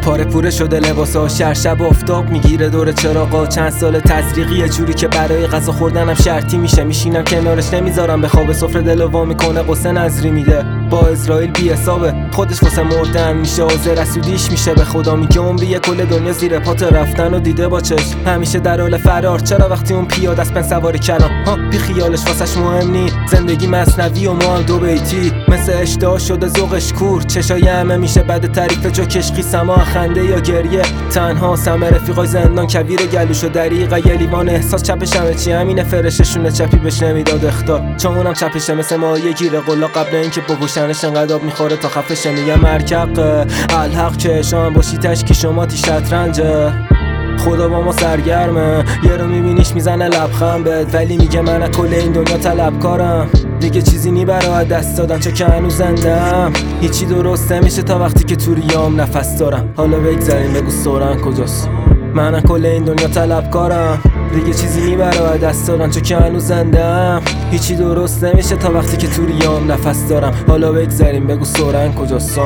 پاره پوره شده لباسا، شب آفتاب میگیره دور چراغا. چند سال تزریقی یه جوری که برای غذا خوردنم شرطی میشه. میشینم کنارش نمیذارم به خواب، سفره دلو وا میکنه، قصه نظری میده. با اسرائیل بی حسابه، خودش واسه مردن میشه، حاضر رسودیش میشه. به خدا میگه عمری کل دنیا زیر پات رفتن و دیده با چشم، همیشه در حال فرار. چرا وقتی اون پیاده است پن سوار کلام بی خیالش واسش مهم نی. زندگی مثنوی و ما هم دو بیتی، مثل اشتها شده ذوقش کور. چشای همه میشه بعد تعریف جا کشقی، سما خنده یا گریه. تنها سم رفیقای زندان کویر گلوش و دریغ یه لیوان احساس. چپش همه چی همینه، فرششونه چپی بهش نمیداد اختار. چون اونم چپشه مثل مایه گیره قلا، قبل اینکه بکشنش انقدر میخوره تا خفشه. میگه مرکب الحق که شام باشی تشکی شما تی شطرنجه. خدا با ما سرگرمه، یه رو میبینیش میزنه لبخند بهت، ولی میگه من از کل این دنیا طلبکارم. دیگه چیزی نی برای دست دادن چون که هنوز زندم. هیچی درست نمیشه تا وقتی که تو ریام نفس دارم. حالا بگذاریم بگو سورن کجاست؟ من از کل این دنیا طلبکارم. دیگه چیزی نی برای دست دادن چون که هنوز زندم. هیچی درست نمیشه تا وقتی که تو ریام نفس دارم. حالا بگذاریم بگو سورن کجاست؟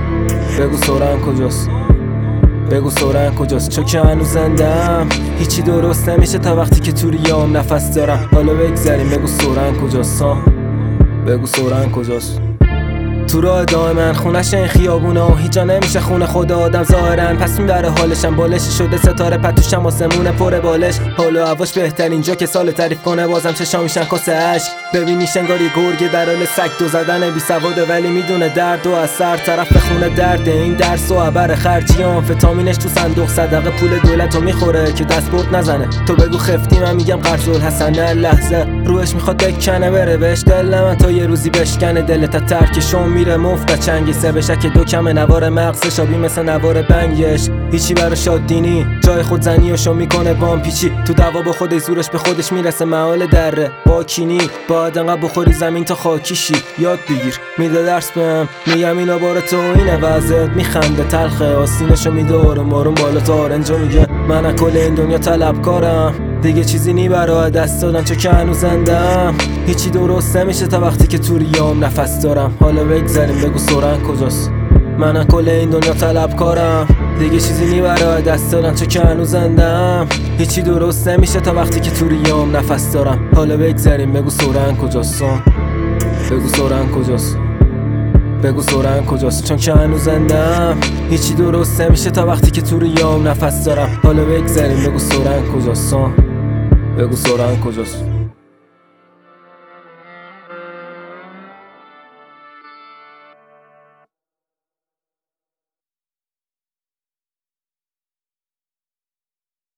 بگو سورن کجاست؟ بگو سورن کجاست؟ چون که هنوز زندم. هیچی درست نمیشه تا وقتی که تو ریام نفس دارم. حالا بگذاریم بگو سورن کجاست؟ بگو سورن کجاست؟ تو راه دائما خونش این خیابونا، هیچ جا نمیشه خونه خود آدم ظاهرا. پس میبره حالشم، بالشی شده ستاره پتوشم، آسمونه پر بالش. حال و هواش بهترین جا که سال تعریف کنه، بازم چشام میشن کاسه عشق. ببینیش انگار یه گرگه در حال سگ دو زدن بی سواده، ولی میدونه درد و از سر طرف خونه درده. این درس و عبر خرجی آمفتامینش تو صندوق صدقه، پول دولتو میخوره که دست برد نزنه. تو بگو خفتی من میگم قرض الحسنه. لحظه روش میخواد بکنه بره بهش دل من، تا یه روزی بشکنه دلت ترکشون میره مفت. چنگی سه بشه که دو کم نوار مغزش آبی مثل نوار بنگش. هیچی برا شادینی جای خود زنی و شو میکنه بام پیچی. تو دوا با خودش زورش به خودش میرسه محال دره با کینی. باید انقدر بخوری زمین تا خاکیشی. یاد بگیر میده درس بهم، میگم اینا بار تو اینه وضعت. میخنده تلخه آستینشو میده آروم آروم بالا تا آرنجو. میگه من از کل این دنیا طلبکارم. دیگه چیزی نی برای دست دادن چون که هنوز زندم. هیچی درست نمیشه تا وقتی که تو ریام نفس دارم. حالا بگذاریم بگو سورن کجاست؟ من از کل این دنیا طلبکارم. دیگه چیزی نی برای دست دادن چون که هنوز زندم. هیچی درست نمیشه تا وقتی که تو ریام نفس دارم. حالا بگذاریم بگو سورن کجاست؟ بگو سورن کجاست؟ بگو سورن کجاست؟ چون که هنوز زندم. هیچی درست نمیشه تا وقتی که تو ریام نفس دارم. حالا بگذاریم بگو سورن کجاست؟ بگو سورن کجاست؟